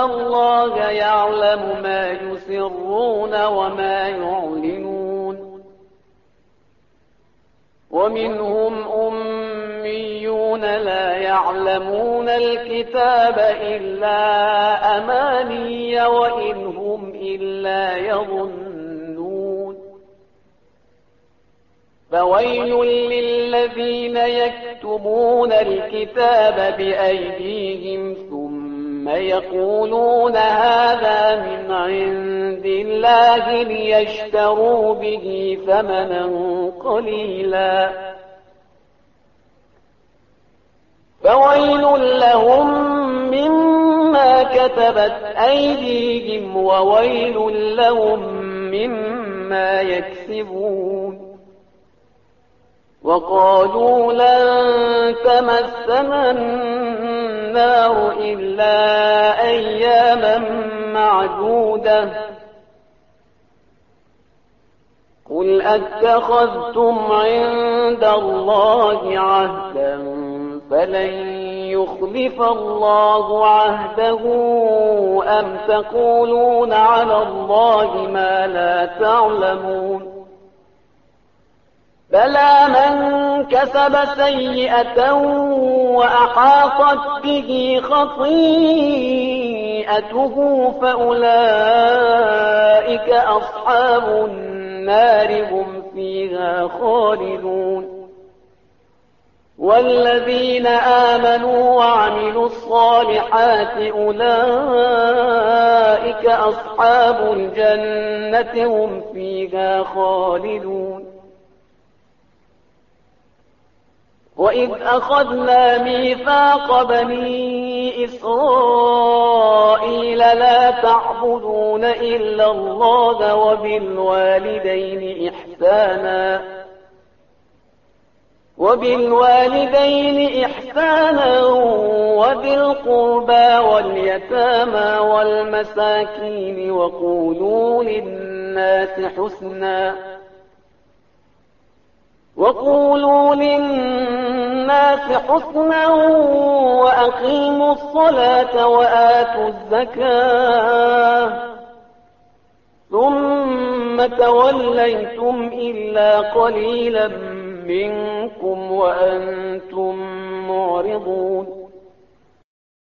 الله يعلم ما يسرون وما يعلنون ومنهم أميون لا يعلمون الكتاب إلا أماني وإن هم إلا يظنون فويل للذين يكتبون الكتاب بأيديهم ثم يقولون هذا من عند الله ليشتروا به ثمنا قليلا فويل لهم مما كتبت أيديهم وويل لهم مما يكسبون وقالوا لن تمسنا النار إلا أياما معدودة قل أتخذتم عند الله عهدا فلن يخلف الله عهده أم تقولون على الله ما لا تعلمون بلى من كسب سيئة وأحاطت به خطيئته فأولئك أصحاب النار هم فيها خالدون والذين آمنوا وعملوا الصالحات أولئك أصحاب الجنة هم فيها خالدون وإذ أخذنا ميثاق بني إسرائيل لا تعبدون إلا الله وبالوالدين إحسانا وذي القربى واليتامى والمساكين وقولوا للناس حسنا وأقيموا الصلاة وآتوا الزكاة ثم توليتم إلا قليلا منكم وأنتم معرضون